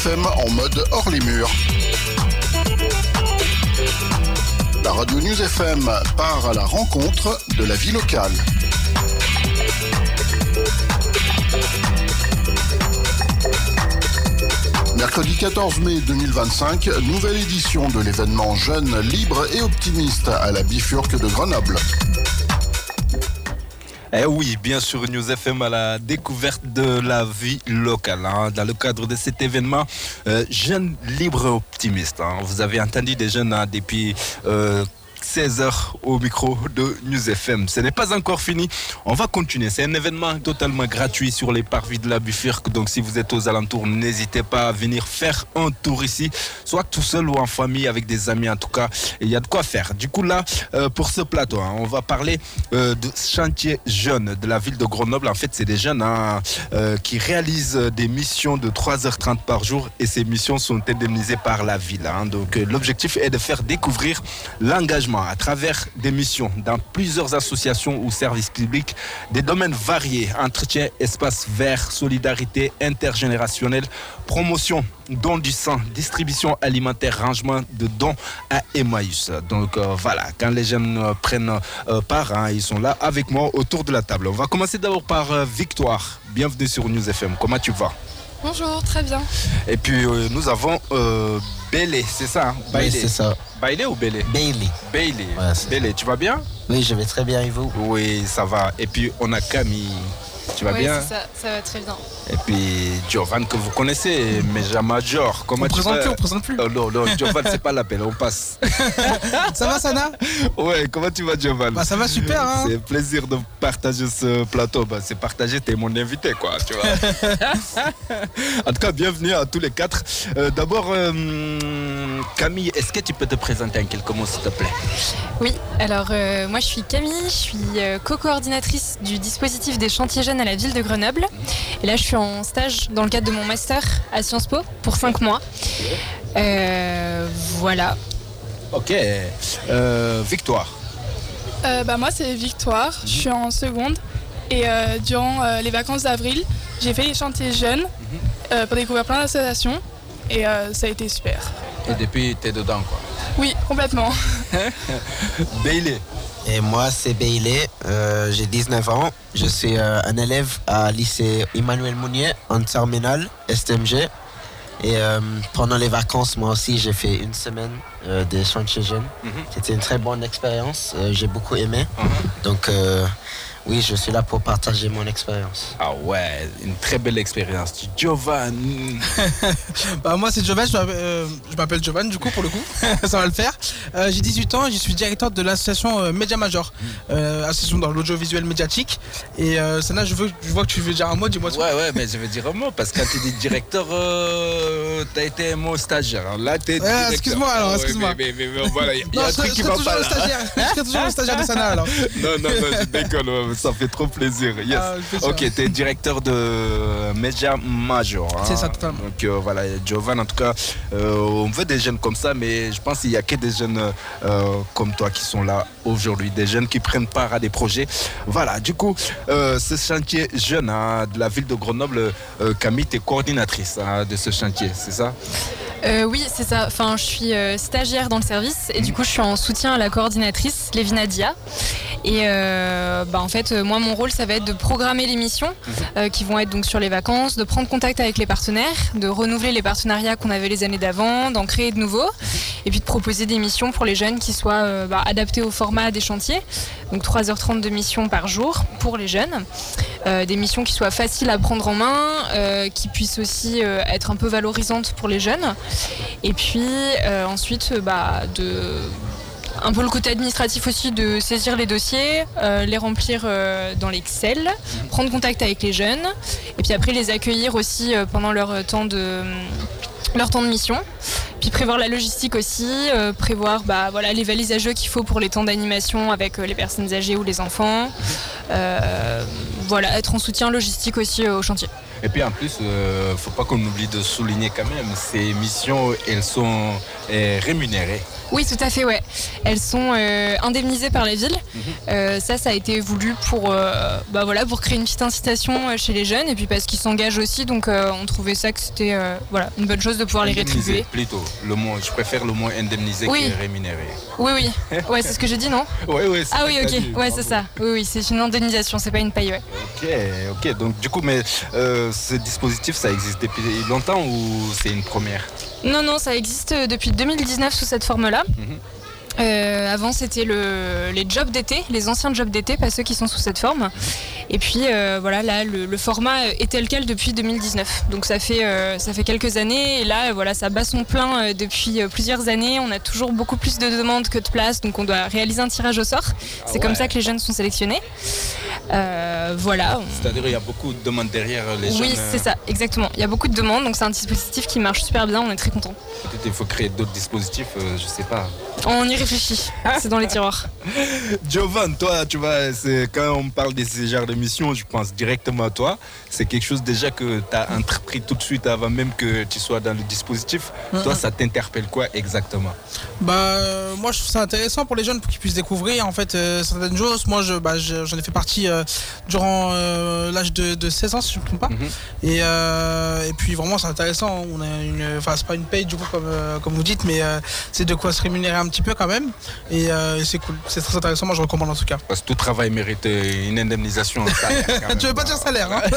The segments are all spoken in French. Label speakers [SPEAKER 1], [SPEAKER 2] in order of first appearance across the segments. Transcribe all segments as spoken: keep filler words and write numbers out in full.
[SPEAKER 1] F M en mode hors les murs. La radio News F M part à la rencontre de la vie locale. Mercredi quatorze mai deux mille vingt-cinq, nouvelle édition de l'événement Jeunes, Libres et Optimistes à la Bifurque de Grenoble.
[SPEAKER 2] Eh oui, bien sûr, News F M à la découverte de la vie locale. Hein. Dans le cadre de cet événement, euh, Jeunes, Libres et Optimistes. Hein. Vous avez entendu des jeunes hein, depuis... Euh, seize heures au micro de News F M. Ce n'est pas encore fini. On va continuer. C'est un événement totalement gratuit sur les parvis de la Bifurque. Donc, si vous êtes aux alentours, n'hésitez pas à venir faire un tour ici, soit tout seul ou en famille avec des amis. En tout cas, il y a de quoi faire. Du coup, là, euh, pour ce plateau, hein, on va parler euh, de chantier jeunes de la ville de Grenoble. En fait, c'est des jeunes hein, euh, qui réalisent des missions de trois heures trente par jour et ces missions sont indemnisées par la ville. Hein. Donc, euh, l'objectif est de faire découvrir l'engagement à travers des missions dans plusieurs associations ou services publics, des domaines variés, entretien, espace vert, solidarité intergénérationnelle, promotion, don du sang, distribution alimentaire, rangement de dons à Emmaüs. Donc euh, voilà, quand les jeunes euh, prennent euh, part, hein, ils sont là avec moi autour de la table. On va commencer d'abord par euh, Victoire. Bienvenue sur News F M. Comment tu vas?
[SPEAKER 3] Bonjour, très bien.
[SPEAKER 2] Et puis euh, nous avons euh, Bailey, c'est ça hein?
[SPEAKER 4] Oui, c'est ça.
[SPEAKER 2] Bailey ou Bailey?
[SPEAKER 4] Bailey.
[SPEAKER 2] Bailey.
[SPEAKER 4] Ouais,
[SPEAKER 2] Bailey, tu vas bien?
[SPEAKER 4] Oui, je vais très bien et vous?
[SPEAKER 2] Oui, ça va. Et puis on a Camille. Tu vas
[SPEAKER 3] oui,
[SPEAKER 2] bien?
[SPEAKER 3] c'est ça, ça va très bien.
[SPEAKER 2] Et puis Giovanni que vous connaissez, Meja Major. Comment
[SPEAKER 5] on
[SPEAKER 2] tu
[SPEAKER 5] présente
[SPEAKER 2] vas?
[SPEAKER 5] plus, on présente plus.
[SPEAKER 2] Oh, non, non, Giovanni, c'est pas l'appel, on passe.
[SPEAKER 5] Ça va, Sana?
[SPEAKER 2] Ouais, comment tu vas, Giovanni?
[SPEAKER 5] Bah, ça va super, hein.
[SPEAKER 2] C'est un plaisir de partager ce plateau. Bah, c'est partagé, t'es mon invité, quoi, tu vois. En tout cas, bienvenue à tous les quatre. Euh, d'abord, euh, Camille, est-ce que tu peux te présenter en quelques mots, s'il te plaît?
[SPEAKER 3] Oui, alors euh, moi je suis Camille, je suis euh, co-coordinatrice du dispositif des chantiers jeunes à la ville de Grenoble. Et là je suis en stage dans le cadre de mon master à Sciences Po pour cinq mois. Euh, voilà.
[SPEAKER 2] Ok. Euh, Victoire.
[SPEAKER 6] Euh, bah moi c'est Victoire, je suis en seconde et euh, durant euh, les vacances d'avril j'ai fait les chantiers jeunes euh, pour découvrir plein d'associations et euh, ça a été super.
[SPEAKER 2] Et depuis t'es dedans quoi.
[SPEAKER 6] Oui, complètement.
[SPEAKER 2] Bailey.
[SPEAKER 4] Et moi, c'est Bailey, euh, j'ai dix-neuf ans. Je suis euh, un élève à lycée Emmanuel Mounier, en terminale, S T M G. Et euh, pendant les vacances, moi aussi, j'ai fait une semaine euh, des chantiers jeunes. Mm-hmm. C'était une très bonne expérience, euh, j'ai beaucoup aimé. Mm-hmm. Donc, euh, oui, je suis là pour partager mon expérience.
[SPEAKER 2] Ah ouais, une très belle expérience. Giovanni.
[SPEAKER 5] Bah moi c'est Giovanni, je m'appelle, euh, je m'appelle Giovanni du coup pour le coup, ça va le faire. Euh, j'ai dix-huit ans et je suis directeur de l'association euh, Média Major, euh, association dans l'audiovisuel médiatique. Et euh, Sana, je, veux, je vois que tu veux dire un mot, dis-moi tout.
[SPEAKER 2] Ouais, ouais, mais je veux dire un mot parce que quand tu dis directeur, euh, t'as été un mot stagiaire. Là, t'es
[SPEAKER 5] ouais,
[SPEAKER 2] directeur.
[SPEAKER 5] Excuse-moi alors, excuse-moi.
[SPEAKER 2] Ouais, mais, mais, mais, mais voilà, il y a,
[SPEAKER 5] non,
[SPEAKER 2] y a un truc qui va pas là.
[SPEAKER 5] Je serai toujours le stagiaire de Sana alors.
[SPEAKER 2] Non, non, non, je déconne, ouais, ça fait trop plaisir. Yes. Ah, ok, t'es directeur de Média Major. Hein.
[SPEAKER 5] C'est ça, totalement.
[SPEAKER 2] Donc euh, voilà, Giovanni, en tout cas, euh, on veut des jeunes comme ça, mais je pense qu'il n'y a que des jeunes euh, comme toi qui sont là aujourd'hui, des jeunes qui prennent part à des projets. Voilà, du coup, euh, ce chantier jeune hein, de la ville de Grenoble, euh, Camille, t'es coordinatrice hein, de ce chantier, c'est ça?
[SPEAKER 3] Euh, oui, c'est ça. Enfin, je suis euh, stagiaire dans le service et du coup, je suis en soutien à la coordinatrice, Lévina Dia. Et euh, bah, en fait, euh, moi, mon rôle, ça va être de programmer les missions euh, qui vont être donc sur les vacances, de prendre contact avec les partenaires, de renouveler les partenariats qu'on avait les années d'avant, d'en créer de nouveaux, et puis de proposer des missions pour les jeunes qui soient euh, bah, adaptées au format des chantiers. Donc trois heures trente de missions par jour pour les jeunes. Euh, des missions qui soient faciles à prendre en main, euh, qui puissent aussi euh, être un peu valorisantes pour les jeunes. Et puis euh, ensuite, bah, de... un peu le côté administratif aussi, de saisir les dossiers, euh, les remplir euh, dans l'Excel, prendre contact avec les jeunes, et puis après les accueillir aussi euh, pendant leur temps de... leur temps de mission, puis prévoir la logistique aussi, euh, prévoir bah, voilà, les valises à jeux qu'il faut pour les temps d'animation avec euh, les personnes âgées ou les enfants, euh, voilà, être en soutien logistique aussi euh, au chantier.
[SPEAKER 2] Et puis en plus, il euh, ne faut pas qu'on oublie de souligner quand même, ces missions, elles sont euh, rémunérées.
[SPEAKER 3] Oui, tout à fait, ouais. Elles sont euh, indemnisées par les villes. Mm-hmm. Euh, ça, ça a été voulu pour, euh, bah voilà, pour créer une petite incitation chez les jeunes et puis parce qu'ils s'engagent aussi. Donc, euh, on trouvait ça que c'était euh, voilà, une bonne chose de pouvoir
[SPEAKER 2] indemnisé,
[SPEAKER 3] les rétribuer.
[SPEAKER 2] Plutôt, le mot, je préfère le mot indemnisé
[SPEAKER 3] oui.
[SPEAKER 2] que rémunéré.
[SPEAKER 3] Oui, oui. Ouais, c'est ce que j'ai dit, non?
[SPEAKER 2] Oui, oui.
[SPEAKER 3] Ah oui, ok. Dit, ouais, c'est ça. Oui, oui, c'est une indemnisation, c'est pas une paye, ouais.
[SPEAKER 2] Ok, ok. Donc, du coup, mais euh, ce dispositif, ça existe depuis longtemps ou c'est une première?
[SPEAKER 3] Non, non, ça existe depuis deux mille dix-neuf sous cette forme-là. Mm-hmm. Euh, avant, c'était le, les jobs d'été, les anciens jobs d'été, pas ceux qui sont sous cette forme. Et puis, euh, voilà, là, le, le format est tel quel depuis deux mille dix-neuf. Donc, ça fait, euh, ça fait quelques années. Et là, voilà, ça bat son plein euh, depuis euh, plusieurs années. On a toujours beaucoup plus de demandes que de places. Donc, on doit réaliser un tirage au sort. Ah c'est ouais. comme ça que les jeunes sont sélectionnés. Euh, voilà.
[SPEAKER 2] C'est-à-dire qu'il y a beaucoup de demandes derrière les jeunes.
[SPEAKER 3] Oui, c'est ça, exactement. Il y a beaucoup de demandes. Donc, c'est un dispositif qui marche super bien. On est très contents.
[SPEAKER 2] Peut-être qu'il faut créer d'autres dispositifs, euh, je sais pas.
[SPEAKER 3] On y réfléchit. C'est dans les tiroirs.
[SPEAKER 2] Jovan, toi, tu vois, c'est, quand on parle de ces genres d'émissions, je pense directement à toi. C'est quelque chose déjà que tu as entrepris tout de suite avant même que tu sois dans le dispositif. Mm-hmm. Toi, ça t'interpelle quoi exactement?
[SPEAKER 5] Bah, euh, moi, je trouve ça intéressant pour les jeunes pour qu'ils puissent découvrir en fait euh, certaines choses. Moi, je, bah, je, j'en ai fait partie euh, durant euh, l'âge de, de seize ans, si je ne me trompe pas. Mm-hmm. Et, euh, et puis vraiment, c'est intéressant. On a une, enfin, c'est pas une paye du coup comme, euh, comme vous dites, mais euh, c'est de quoi se rémunérer un petit peu quand même. Et, euh, et c'est cool, c'est très intéressant. Moi, je recommande en tout cas.
[SPEAKER 2] Parce que tout travail mérite une indemnisation. Salaire,
[SPEAKER 5] tu veux pas dire salaire, hein?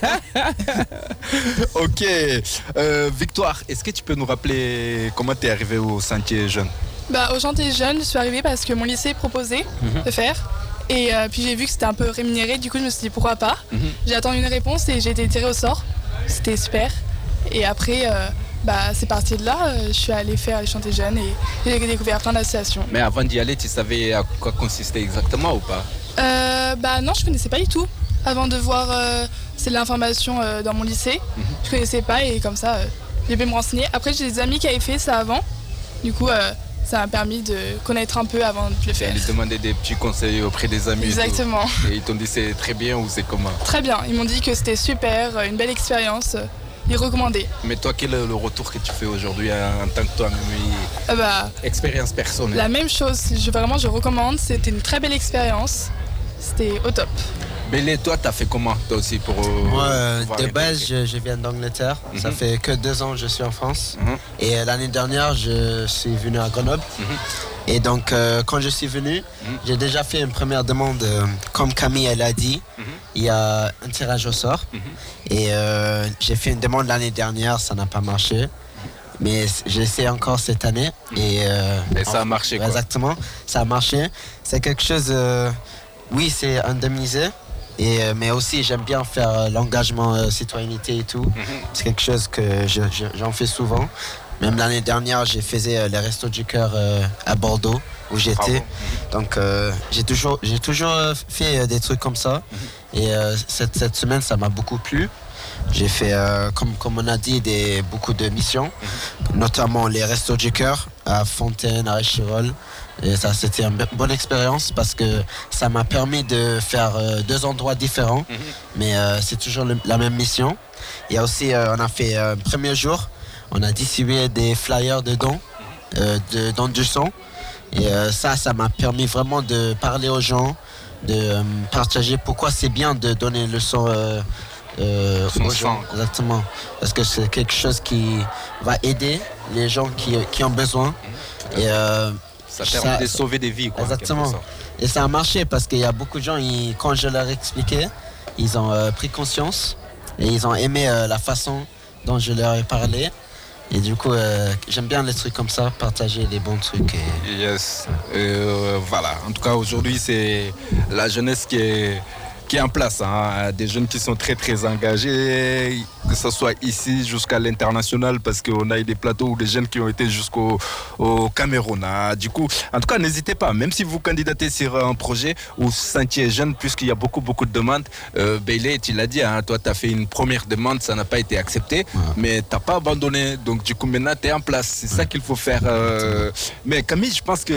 [SPEAKER 2] Ok. Euh, Victoire, est-ce que tu peux nous rappeler comment tu es arrivée au Sentier Jeune?
[SPEAKER 6] Bah, au Chantier Jeune, je suis arrivée parce que mon lycée proposait mm-hmm. de faire. Et euh, puis j'ai vu que c'était un peu rémunéré, du coup je me suis dit pourquoi pas. Mm-hmm. J'ai attendu une réponse et j'ai été tirée au sort. C'était super. Et après, euh, bah, c'est parti de là. Euh, je suis allée faire les Chantiers Jeunes et j'ai découvert plein d'associations.
[SPEAKER 2] Mais avant d'y aller, tu savais à quoi consistait exactement ou pas?
[SPEAKER 6] euh, Bah non, je connaissais pas du tout. Avant de voir euh, c'est de l'information euh, dans mon lycée, mm-hmm. je connaissais pas et comme ça, euh, j'ai pu me renseigner. Après, j'ai des amis qui avaient fait ça avant. Du coup, euh, ça m'a permis de connaître un peu avant de le faire.
[SPEAKER 2] Ils demandaient des petits conseils auprès des amis.
[SPEAKER 6] Exactement.
[SPEAKER 2] Et, et ils t'ont dit c'est très bien ou c'est comment?
[SPEAKER 6] Très bien. Ils m'ont dit que c'était super, une belle expérience. Ils recommandaient.
[SPEAKER 2] Mais toi, quel est le retour que tu fais aujourd'hui en tant que toi-même?
[SPEAKER 6] euh, bah,
[SPEAKER 2] Expérience personnelle.
[SPEAKER 6] La même chose. Je, vraiment, je recommande. C'était une très belle expérience. C'était au top.
[SPEAKER 2] Bélé, toi, t'as fait comment toi aussi pour euh,
[SPEAKER 4] Moi, euh, de base, je, je viens d'Angleterre. Mm-hmm. Ça fait que deux ans que je suis en France. Mm-hmm. Et euh, l'année dernière, je suis venu à Grenoble. Mm-hmm. Et donc, euh, quand je suis venu, mm-hmm. j'ai déjà fait une première demande. Euh, comme Camille, elle a dit, mm-hmm. il y a un tirage au sort. Mm-hmm. Et euh, j'ai fait une demande l'année dernière, ça n'a pas marché. Mais j'essaie encore cette année. Et, euh,
[SPEAKER 2] et ça a marché, quoi.
[SPEAKER 4] Exactement, ça a marché. C'est quelque chose... Euh, oui, c'est indemnisé. Et, euh, mais aussi, j'aime bien faire euh, l'engagement euh, citoyenneté et tout. Mm-hmm. C'est quelque chose que je, je, j'en fais souvent. Même l'année dernière, j'ai fait euh, les Restos du Cœur euh, à Bordeaux, où j'étais. Mm-hmm. Donc, euh, j'ai toujours, j'ai toujours fait euh, des trucs comme ça. Mm-hmm. Et euh, cette, cette semaine, ça m'a beaucoup plu. J'ai fait, euh, comme, comme on a dit, des, beaucoup de missions, mm-hmm. notamment les Restos du Cœur à Fontaine, à Échirol. Et ça, c'était une bonne expérience parce que ça m'a permis de faire euh, deux endroits différents, mm-hmm. mais euh, c'est toujours le, la même mission. Il y a aussi, euh, on a fait un euh, premier jour, on a distribué des flyers de dons, euh, de dons du sang. Et euh, ça, ça m'a permis vraiment de parler aux gens, de euh, partager pourquoi c'est bien de donner le sang euh, euh, aux gens. Exactement. Parce que c'est quelque chose qui va aider les gens qui, qui ont besoin.
[SPEAKER 2] Mm-hmm. Et, euh, Ça permet ça, de sauver des vies. Quoi,
[SPEAKER 4] exactement. Et ça a marché parce qu'il y a beaucoup de gens, ils, quand je leur expliquais, ils ont euh, pris conscience et ils ont aimé euh, la façon dont je leur ai parlé. Et du coup, euh, j'aime bien les trucs comme ça, partager les bons trucs. Et...
[SPEAKER 2] Yes. Euh, voilà. En tout cas, aujourd'hui, c'est la jeunesse qui est... qui est en place, hein. Des jeunes qui sont très très engagés, que ce soit ici jusqu'à l'international, parce qu'on a eu des plateaux où des jeunes qui ont été jusqu'au au Cameroun, hein. Du coup, en tout cas, n'hésitez pas, même si vous candidatez sur un projet ou Sentier Jeune, puisqu'il y a beaucoup beaucoup de demandes, euh, Bailey, tu l'as dit, hein, toi tu as fait une première demande, ça n'a pas été accepté, ouais. mais tu n'as pas abandonné, donc du coup maintenant tu es en place, c'est ouais. ça qu'il faut faire. Euh... Mais Camille, je pense que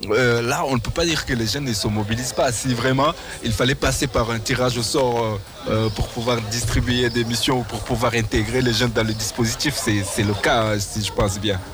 [SPEAKER 2] euh, là, on ne peut pas dire que les jeunes ne se mobilisent pas. Si vraiment il fallait passer par un tirage au sort euh, euh, pour pouvoir distribuer des missions ou pour pouvoir intégrer les jeunes dans le dispositif, c'est, c'est le cas, hein, si je pense bien.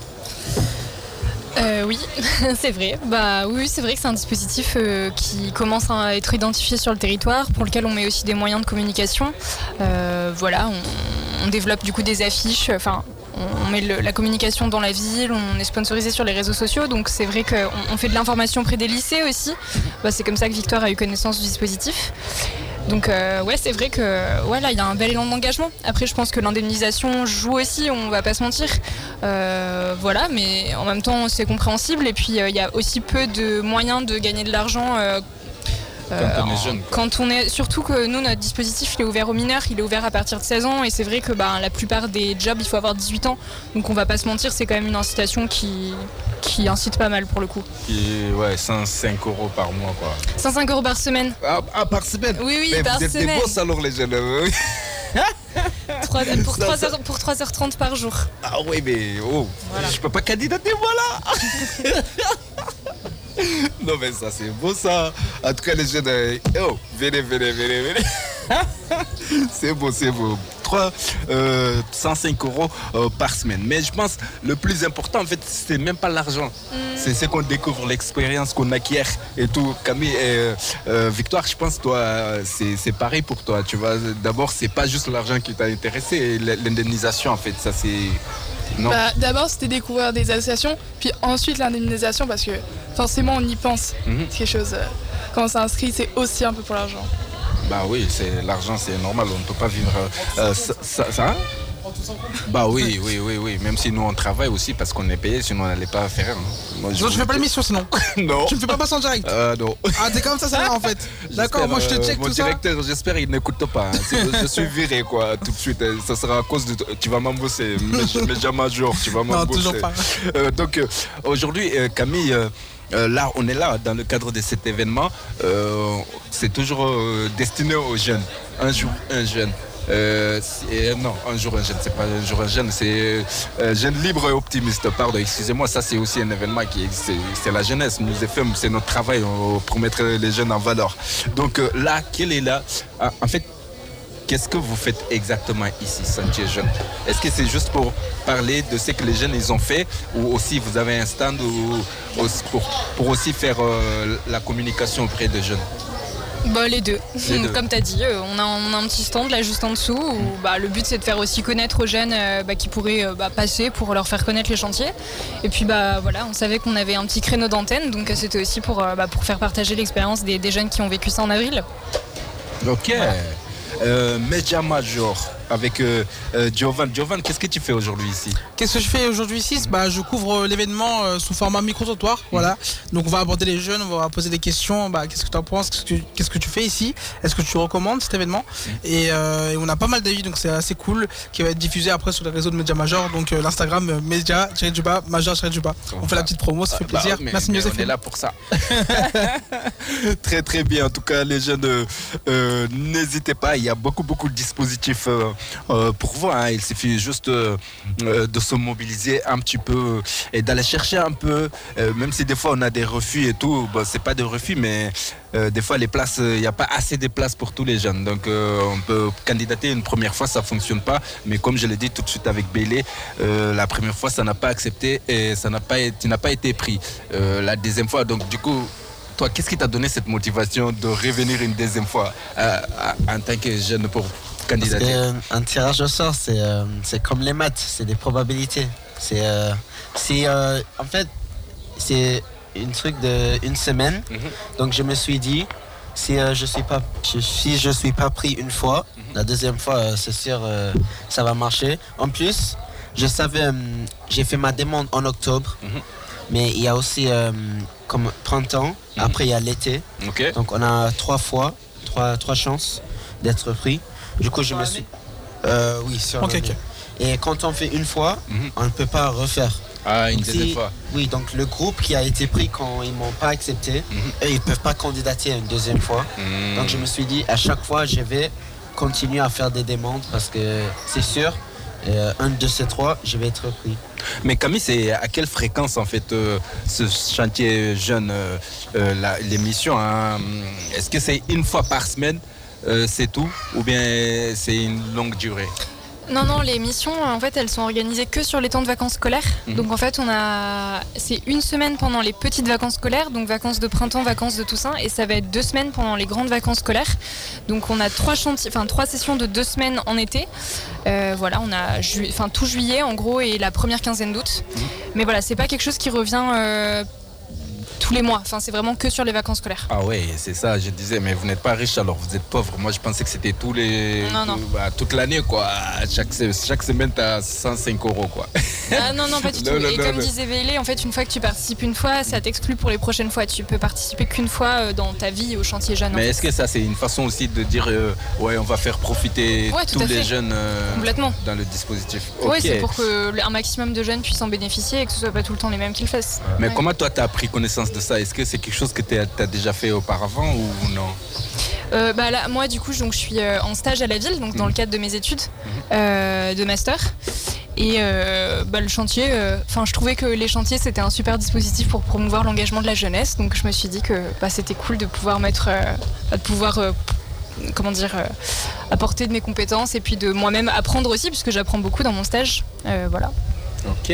[SPEAKER 3] Euh, oui, c'est vrai. Bah oui, c'est vrai que c'est un dispositif euh, qui commence à être identifié sur le territoire, pour lequel on met aussi des moyens de communication. Euh, voilà, on, on développe du coup des affiches. Enfin, on met le, la communication dans la ville, on est sponsorisé sur les réseaux sociaux, donc c'est vrai qu'on on fait de l'information auprès des lycées aussi. Bah, c'est comme ça que Victoire a eu connaissance du dispositif. Donc euh, ouais, c'est vrai que voilà, il y a un bel élan d'engagement. Après, je pense que l'indemnisation joue aussi, on va pas se mentir. Euh, voilà, mais en même temps, c'est compréhensible. Et puis, euh, il y a aussi peu de moyens de gagner de l'argent. Euh,
[SPEAKER 2] Quand on est jeune.
[SPEAKER 3] Quand on est, surtout que nous, notre dispositif, il est ouvert aux mineurs, il est ouvert à partir de seize ans. Et c'est vrai que bah, la plupart des jobs, il faut avoir dix-huit ans. Donc on va pas se mentir, c'est quand même une incitation qui, qui incite pas mal pour le coup.
[SPEAKER 2] Et ouais, cent cinq euros par mois, quoi.
[SPEAKER 3] cent cinq euros par semaine.
[SPEAKER 2] Ah, ah, par semaine.
[SPEAKER 3] Oui, oui,
[SPEAKER 2] mais
[SPEAKER 3] par
[SPEAKER 2] vous êtes
[SPEAKER 3] semaine.
[SPEAKER 2] des boss alors, les jeunes. Oui.
[SPEAKER 3] trois, pour, trois heures, pour trois heures trente par jour.
[SPEAKER 2] Ah oui, mais oh, voilà. Je peux pas candidater, voilà. Non, mais ça, c'est beau, ça. En tout cas, les jeunes, euh, oh, venez, venez, venez, venez. C'est beau, c'est beau. trois, euh, cent cinq euros euh, par semaine. Mais je pense le plus important, en fait, c'est même pas l'argent. Mm. C'est ce qu'on découvre, l'expérience qu'on acquiert et tout. Camille et euh, Victoire, je pense, toi, c'est, c'est pareil pour toi. Tu vois, d'abord, c'est pas juste l'argent qui t'a intéressé, l'indemnisation, en fait, ça, c'est. Non.
[SPEAKER 6] Bah, d'abord, c'était découvrir des associations, puis ensuite l'indemnisation, parce que forcément, on y pense. Mm-hmm. C'est quelque chose. Euh, quand on s'inscrit, c'est aussi un peu pour l'argent.
[SPEAKER 2] Bah oui, c'est l'argent, c'est normal, on ne peut pas vivre euh, ça, ça, ça. Bah oui, oui, oui, oui. Même si nous on travaille aussi parce qu'on est payé, sinon on n'allait pas faire. Hein.
[SPEAKER 5] Moi, je non, je fais pas l'émission sinon.
[SPEAKER 2] Non.
[SPEAKER 5] Tu me fais pas passer en direct.
[SPEAKER 2] Euh, non.
[SPEAKER 5] Ah, t'es comme ça, ça va en fait. D'accord, moi je te check
[SPEAKER 2] euh,
[SPEAKER 5] tout ça.
[SPEAKER 2] Mon directeur, j'espère il n'écoute pas. Hein. Je suis viré quoi, tout de suite. Ça sera à cause de. Tu vas m'embosser, Média Major, tu vas m'embosser.
[SPEAKER 5] Non, toujours pas.
[SPEAKER 2] Euh, donc euh, aujourd'hui, euh, Camille. Euh, Euh, là, on est là dans le cadre de cet événement. Euh, c'est toujours euh, destiné aux jeunes. Un jour, un jeune. Euh, non, un jour un jeune, c'est pas un jour un jeune, c'est euh, jeune libre et optimiste. Pardon, excusez-moi, ça c'est aussi un événement qui c'est, c'est la jeunesse. Nous F M, c'est notre travail euh, pour mettre les jeunes en valeur. Donc euh, là, quel est là ah, en fait. Qu'est-ce que vous faites exactement ici, Sentier Jeune? Est-ce que c'est juste pour parler de ce que les jeunes ils ont fait ou aussi vous avez un stand ou, pour, pour aussi faire euh, la communication auprès des jeunes?
[SPEAKER 3] Bah, les deux.
[SPEAKER 2] Les deux.
[SPEAKER 3] Comme tu as dit, on a, on a un petit stand là juste en dessous où bah, le but c'est de faire aussi connaître aux jeunes euh, bah, qui pourraient euh, bah, passer pour leur faire connaître les chantiers. Et puis bah, voilà, on savait qu'on avait un petit créneau d'antenne, donc c'était aussi pour, euh, bah, pour faire partager l'expérience des, des jeunes qui ont vécu ça en avril.
[SPEAKER 2] Ok. Voilà. Euh, Média Major avec euh, euh, Giovan. Giovan, qu'est-ce que tu fais aujourd'hui ici?
[SPEAKER 5] Qu'est-ce que je fais aujourd'hui ici? Bah, je couvre l'événement euh, sous format micro-trottoir. Mmh. Voilà. Donc on va aborder les jeunes, on va poser des questions. Bah, qu'est-ce que tu en penses? Qu'est-ce que, tu, qu'est-ce que tu fais ici? Est-ce que tu recommandes cet événement? mmh. et, euh, et on a pas mal d'avis, donc c'est assez cool, qui va être diffusé après sur les réseaux de Média Major. Donc euh, l'Instagram euh, Média du bas Major du bas. On fait la petite promo, ça fait bah, plaisir.
[SPEAKER 2] Mais,
[SPEAKER 5] Merci
[SPEAKER 2] mais on est là pour ça. Très très bien. En tout cas, les jeunes, euh, euh, n'hésitez pas. Il y a beaucoup beaucoup de dispositifs euh, euh, pour vous. Hein. Il suffit juste euh, euh, de se mobiliser un petit peu et d'aller chercher un peu. Euh, même si des fois on a des refus et tout, bon, c'est pas des refus, mais euh, des fois les places, il euh, n'y a pas assez de places pour tous les jeunes. Donc euh, on peut candidater une première fois, ça fonctionne pas. Mais comme je l'ai dit tout de suite avec Bailey, euh, la première fois ça n'a pas accepté et ça n'a pas, tu n'as pas été pris. Euh, la deuxième fois, donc du coup. Toi, qu'est-ce qui t'a donné cette motivation de revenir une deuxième fois euh, en tant que jeune pour candidater?
[SPEAKER 4] Parce que, euh, un tirage au sort, c'est, euh, c'est comme les maths, c'est des probabilités. C'est, euh, c'est euh, en fait, c'est un truc de une semaine. Mm-hmm. Donc je me suis dit, si euh, je suis pas, si je suis pas pris une fois, mm-hmm. la deuxième fois, euh, c'est sûr, euh, ça va marcher. En plus, je savais, euh, j'ai fait ma demande en octobre. Mm-hmm. Mais il y a aussi euh, comme printemps, mmh. après il y a l'été.
[SPEAKER 2] Okay.
[SPEAKER 4] Donc on a trois fois, trois, trois chances d'être pris. Du coup je me suis... Euh, oui, sur
[SPEAKER 5] okay, okay.
[SPEAKER 4] Et quand on fait une fois, mmh. on ne peut pas refaire.
[SPEAKER 2] Ah, une
[SPEAKER 4] donc,
[SPEAKER 2] deuxième
[SPEAKER 4] si,
[SPEAKER 2] fois.
[SPEAKER 4] Oui, donc le groupe qui a été pris quand ils ne m'ont pas accepté, mmh. eux, ils ne peuvent pas candidater une deuxième fois. Mmh. Donc je me suis dit, à chaque fois, je vais continuer à faire des demandes parce que c'est sûr Et euh, un de ces trois, je vais être pris.
[SPEAKER 2] Mais Camille, c'est à quelle fréquence en fait euh, ce chantier jeune, euh, euh, la- l'émission hein, est-ce que c'est une fois par semaine, euh, c'est tout, ou bien c'est une longue durée?
[SPEAKER 3] Non, non, les missions, en fait, elles sont organisées que sur les temps de vacances scolaires.
[SPEAKER 2] Mhm.
[SPEAKER 3] Donc, en fait, on a, c'est une semaine pendant les petites vacances scolaires, donc vacances de printemps, vacances de Toussaint, et ça va être deux semaines pendant les grandes vacances scolaires. Donc, on a trois chantiers, enfin trois sessions de deux semaines en été. Euh, voilà, on a, ju- enfin tout juillet en gros et la première quinzaine d'août.
[SPEAKER 2] Mhm.
[SPEAKER 3] Mais voilà, c'est pas quelque chose qui revient euh, tous les mois. Enfin, c'est vraiment que sur les vacances scolaires.
[SPEAKER 2] Ah ouais, c'est ça, je disais, mais vous n'êtes pas riche alors vous êtes pauvre. Moi je pensais que c'était tous les,
[SPEAKER 3] Non, non.
[SPEAKER 2] tout- bah, toute l'année quoi. Chaque, se- chaque semaine t'as cent cinq euros quoi.
[SPEAKER 3] Ah non, non, pas du
[SPEAKER 2] Non,
[SPEAKER 3] tout.
[SPEAKER 2] non,
[SPEAKER 3] Et
[SPEAKER 2] non,
[SPEAKER 3] comme
[SPEAKER 2] non.
[SPEAKER 3] disait Veilé, en fait, une fois que tu participes une fois, ça t'exclut pour les prochaines fois. Tu peux participer qu'une fois euh, dans ta vie au chantier jeune. en
[SPEAKER 2] Mais
[SPEAKER 3] fait.
[SPEAKER 2] est-ce que ça c'est une façon aussi de dire euh, ouais on va faire profiter
[SPEAKER 3] Ouais, tout
[SPEAKER 2] tous
[SPEAKER 3] à
[SPEAKER 2] les
[SPEAKER 3] fait.
[SPEAKER 2] jeunes euh,
[SPEAKER 3] Complètement.
[SPEAKER 2] dans le dispositif?
[SPEAKER 3] Ouais,
[SPEAKER 2] Ok.
[SPEAKER 3] c'est pour qu'un maximum de jeunes puissent en bénéficier et que ce soit pas tout le temps les mêmes qui le fassent.
[SPEAKER 2] Mais
[SPEAKER 3] Ouais.
[SPEAKER 2] comment toi tu as pris connaissance de ça? Est-ce que c'est quelque chose que tu as déjà fait auparavant ou non?
[SPEAKER 3] Euh, bah là, moi, du coup, donc, je suis euh, en stage à la ville, donc dans le cadre de mes études euh, de master. Et euh, bah, le chantier, enfin, je trouvais que les chantiers c'était un super dispositif pour promouvoir l'engagement de la jeunesse. Donc, je me suis dit que bah, c'était cool de pouvoir mettre, euh, de pouvoir, euh, comment dire, euh, apporter de mes compétences et puis de moi-même apprendre aussi, puisque j'apprends beaucoup dans mon stage. Euh, voilà.
[SPEAKER 2] Ok.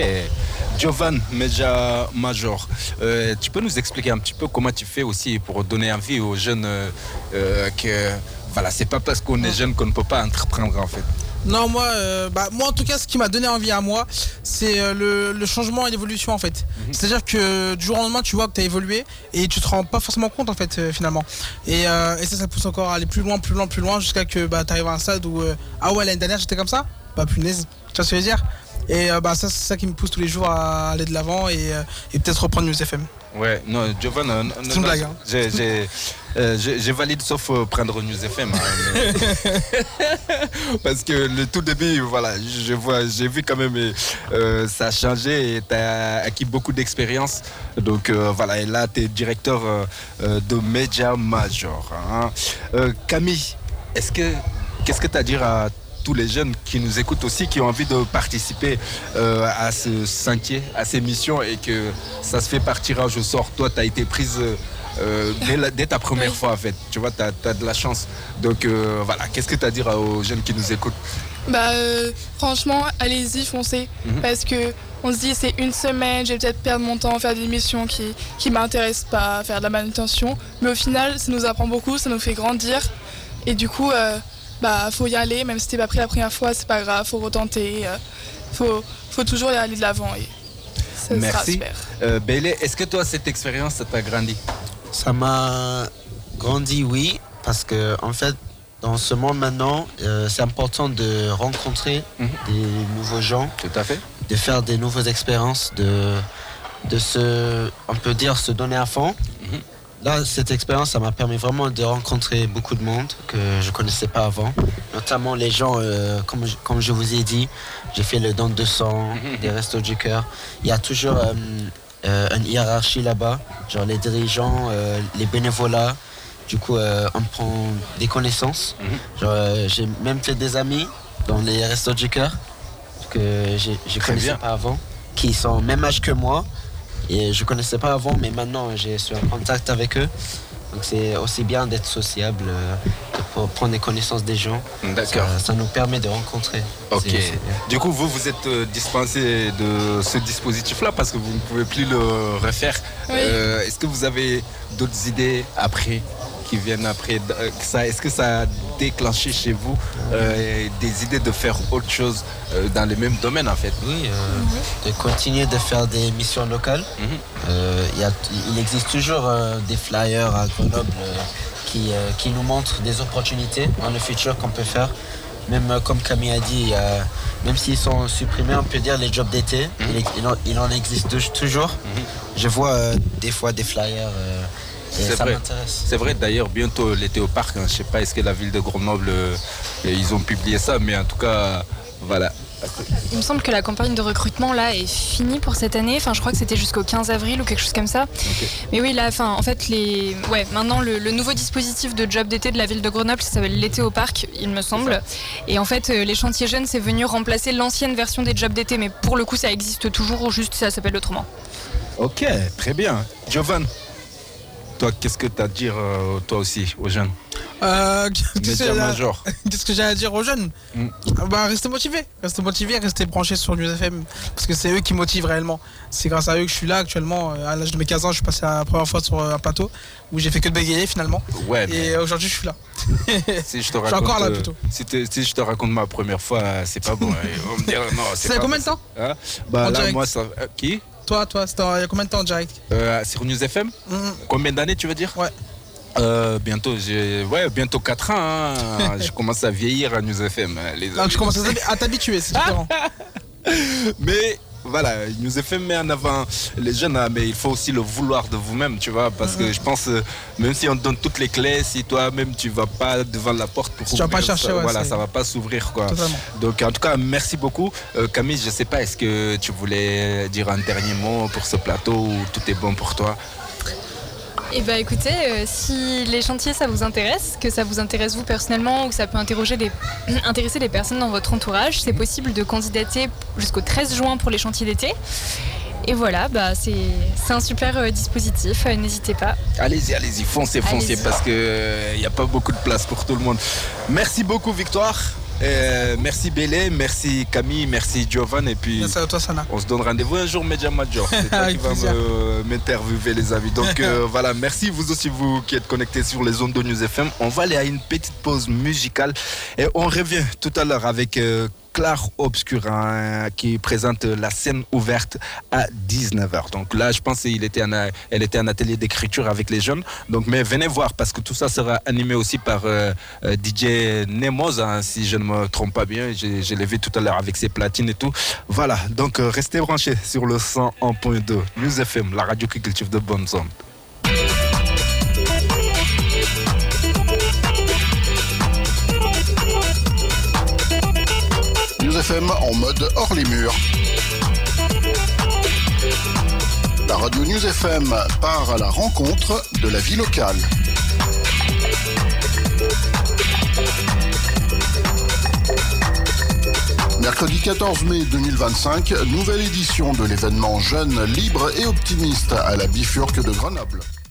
[SPEAKER 2] Jovan Media Major, euh, tu peux nous expliquer un petit peu comment tu fais aussi pour donner envie aux jeunes euh, euh, que voilà, c'est pas parce qu'on est jeune qu'on ne peut pas entreprendre en fait.
[SPEAKER 5] Non, moi, euh, bah, moi en tout cas, ce qui m'a donné envie à moi, c'est euh, le, le changement et l'évolution en fait.
[SPEAKER 2] Mhm.
[SPEAKER 5] C'est-à-dire que du jour au lendemain, tu vois que tu as évolué et tu te rends pas forcément compte en fait euh, finalement. Et, euh, et ça, ça pousse encore à aller plus loin, plus loin, plus loin jusqu'à que bah, tu arrives à un stade où euh, ah ouais, l'année dernière j'étais comme ça, bah punaise, tu vois ce que je veux dire. Et euh, bah, ça, c'est ça qui me pousse tous les jours à aller de l'avant et, euh, et peut-être reprendre News F M.
[SPEAKER 2] Ouais, non, Jovan, euh, non,
[SPEAKER 5] C'est une
[SPEAKER 2] non,
[SPEAKER 5] blague, hein.
[SPEAKER 2] j'ai, j'ai, euh, j'ai- j'ai valide sauf euh, prendre News F M. hein, mais- Parce que le tout début, voilà, je vois, j'ai vu quand même, euh, ça a changé et tu as acquis beaucoup d'expérience. Donc euh, voilà, et là, tu es directeur euh, euh, de Media Major. hein. Euh, Camille, est-ce que, qu'est-ce que tu as à dire à tous les jeunes qui nous écoutent aussi, qui ont envie de participer euh, à ce sentier, à ces missions et que ça se fait par tirage au sort? Toi, tu as été prise euh, dès, la- dès ta première
[SPEAKER 6] Oui.
[SPEAKER 2] fois en fait. Tu vois, tu as de la chance. Donc euh, voilà, qu'est-ce que tu as à dire aux jeunes qui nous écoutent?
[SPEAKER 6] Bah euh, franchement, allez-y, foncez.
[SPEAKER 2] Mhm.
[SPEAKER 6] Parce que on se dit c'est une semaine, je vais peut-être perdre mon temps à faire des missions qui qui m'intéressent pas, à faire de la manutention. Mais au final, ça nous apprend beaucoup, ça nous fait grandir. Et du coup, euh, bah faut y aller, même si t'es pas pris la première fois, c'est pas grave, faut retenter. euh, faut faut toujours y aller de l'avant et ça sera
[SPEAKER 2] Merci.
[SPEAKER 6] super.
[SPEAKER 2] Euh, Bélé, est-ce que toi, cette expérience, ça t'a grandi?
[SPEAKER 4] Ça m'a grandi, oui, parce que en fait, dans ce monde maintenant, euh, c'est important de rencontrer
[SPEAKER 2] Mhm.
[SPEAKER 4] des nouveaux gens,
[SPEAKER 2] Tout à fait.
[SPEAKER 4] de faire des nouvelles expériences, de, de se, on peut dire, se donner à fond.
[SPEAKER 2] Mhm.
[SPEAKER 4] Là, cette expérience, ça m'a permis vraiment de rencontrer beaucoup de monde que je connaissais pas avant, notamment les gens, euh, comme, je, comme je vous ai dit, j'ai fait le don de sang,
[SPEAKER 2] Mhm.
[SPEAKER 4] des restos du cœur. Il y a toujours euh, euh, une hiérarchie là-bas, genre les dirigeants, euh, les bénévolats. Du coup, euh, on prend des connaissances.
[SPEAKER 2] Mhm.
[SPEAKER 4] Genre, euh, j'ai même fait des amis dans les restos du cœur que j'ai- je
[SPEAKER 2] Très
[SPEAKER 4] connaissais
[SPEAKER 2] bien.
[SPEAKER 4] pas avant, qui sont au même âge que moi. Et je connaissais pas avant, mais maintenant je suis en contact avec eux. Donc c'est aussi bien d'être sociable, euh, de pour prendre des connaissances des gens.
[SPEAKER 2] D'accord.
[SPEAKER 4] Ça, ça nous permet de rencontrer.
[SPEAKER 2] Ok.
[SPEAKER 4] C'est- c'est bien.
[SPEAKER 2] Du coup, vous, vous êtes euh, dispensé de ce dispositif-là parce que vous ne pouvez plus le refaire.
[SPEAKER 6] Oui.
[SPEAKER 2] Euh, Est-ce que vous avez d'autres idées après, qui viennent après euh, ça? Est-ce que ça a déclenché chez vous euh, des idées de faire autre chose euh, dans le même domaine en fait?
[SPEAKER 4] Oui, euh, de continuer de faire des missions locales.
[SPEAKER 2] Mhm.
[SPEAKER 4] Euh, il y a- il existe toujours euh, des flyers à Grenoble euh, qui, euh, qui nous montrent des opportunités dans le futur qu'on peut faire. Même euh, comme Camille a dit, il y a- même s'ils sont supprimés, on peut dire les jobs d'été, il, ex- il en, il en existe tou- toujours. Je vois euh, des fois des flyers euh, et
[SPEAKER 2] C'est
[SPEAKER 4] ça
[SPEAKER 2] vrai.
[SPEAKER 4] m'intéresse.
[SPEAKER 2] C'est vrai d'ailleurs, bientôt l'été au parc, hein, je sais pas, est-ce que la ville de Grenoble, euh, ils ont publié ça, mais en tout cas, voilà.
[SPEAKER 3] Il me semble que la campagne de recrutement là est finie pour cette année. Enfin, je crois que c'était jusqu'au quinze avril ou quelque chose comme ça.
[SPEAKER 2] Ok.
[SPEAKER 3] Mais oui, là, enfin, en fait, les, ouais, maintenant le, le nouveau dispositif de job d'été de la ville de Grenoble, ça s'appelle l'été au parc, il me semble. Et en fait, euh, les chantiers jeunes, c'est venu remplacer l'ancienne version des jobs d'été, mais pour le coup, ça existe toujours, ou juste ça s'appelle autrement.
[SPEAKER 2] Ok, très bien. Jovan, toi, qu'est-ce que tu as à dire, euh, toi aussi, aux jeunes
[SPEAKER 5] Euh, qu'est-ce que-
[SPEAKER 2] Média-major.
[SPEAKER 5] Qu'est-ce que j'ai à dire aux jeunes?
[SPEAKER 2] Mm.
[SPEAKER 5] Ah Bah, restez motivés, restez motivés, restez branchés sur News F M, parce que c'est eux qui motivent réellement. C'est grâce à eux que je suis là actuellement. Euh, À l'âge de mes quinze ans, je suis passé la première fois sur un plateau où j'ai fait que de bégayer finalement.
[SPEAKER 2] Ouais, mais
[SPEAKER 5] Et aujourd'hui, je suis là.
[SPEAKER 2] si je te
[SPEAKER 5] je suis
[SPEAKER 2] raconte,
[SPEAKER 5] encore là
[SPEAKER 2] euh,
[SPEAKER 5] plutôt.
[SPEAKER 2] si, te- si je te raconte ma première fois, euh, c'est pas bon. hein. On va me dire non, c'est
[SPEAKER 5] Ça fait
[SPEAKER 2] pas
[SPEAKER 5] combien de temps?
[SPEAKER 2] Hein Bah
[SPEAKER 5] En
[SPEAKER 2] là,
[SPEAKER 5] direct.
[SPEAKER 2] moi, ça. euh, qui
[SPEAKER 5] Toi, toi, c'était il y a combien de temps en direct?
[SPEAKER 2] euh, Sur News F M
[SPEAKER 5] Mm.
[SPEAKER 2] Combien d'années, tu veux dire
[SPEAKER 5] Ouais.
[SPEAKER 2] Euh, bientôt, j'ai ouais, bientôt quatre ans. hein. Je commence à vieillir à News F M. Les
[SPEAKER 5] Donc
[SPEAKER 2] amis.
[SPEAKER 5] je commence à t'habi- à t'habituer, c'est différent.
[SPEAKER 2] Mais voilà, News F M met en avant les jeunes, hein, mais il faut aussi le vouloir de vous-même, tu vois, parce que je pense, euh, même si on te donne toutes les clés, si toi-même tu vas pas devant la porte pour
[SPEAKER 5] Si tu vas pas
[SPEAKER 2] ouvrir,
[SPEAKER 5] chercher,
[SPEAKER 2] ça,
[SPEAKER 5] ouais,
[SPEAKER 2] voilà,
[SPEAKER 5] c'est-
[SPEAKER 2] ça va pas s'ouvrir, quoi.
[SPEAKER 5] Totalement.
[SPEAKER 2] Donc en tout cas, merci beaucoup. Euh, Camille, je sais pas, est-ce que tu voulais dire un dernier mot pour ce plateau ou tout est bon pour toi?
[SPEAKER 3] Eh bien écoutez, euh, si les chantiers ça vous intéresse, que ça vous intéresse vous personnellement ou que ça peut interroger des, intéresser des personnes dans votre entourage, c'est possible de candidater jusqu'au treize juin pour les chantiers d'été. Et voilà, bah, c'est c'est un super euh, dispositif, euh, n'hésitez pas.
[SPEAKER 2] Allez-y, allez-y, foncez, foncez,
[SPEAKER 3] Allez-y.
[SPEAKER 2] parce qu'il n'y a pas beaucoup de place pour tout le monde. Merci beaucoup, Victoire. Euh, merci Bélé, merci Camille, merci Jovan, et puis
[SPEAKER 5] Merci à toi, Sana.
[SPEAKER 2] on se donne rendez-vous un jour, Média Major. C'est toi qui
[SPEAKER 5] Avec
[SPEAKER 2] vas
[SPEAKER 5] plaisir.
[SPEAKER 2] me- m'interviewer, les amis. Donc euh, voilà, merci vous aussi, vous qui êtes connectés sur les ondes de News F M. On va aller à une petite pause musicale et on revient tout à l'heure avec euh, Claire Obscura, hein, qui présente la scène ouverte à dix-neuf heures. Donc là, je pense qu'elle était en, elle était en atelier d'écriture avec les jeunes. Donc, mais venez voir parce que tout ça sera animé aussi par euh, euh, D J Nemoz, hein, si je ne me trompe pas bien. Je, je l'ai vu tout à l'heure avec ses platines et tout. Voilà, donc euh, restez branchés sur le cent un point deux News F M, la radio qui cultive de bonnes ondes.
[SPEAKER 1] News F M en mode hors les murs. La radio News F M part à la rencontre de la vie locale. Mercredi quatorze mai deux mille vingt-cinq, nouvelle édition de l'événement Jeunes, Libres et Optimistes à la Bifurque de Grenoble.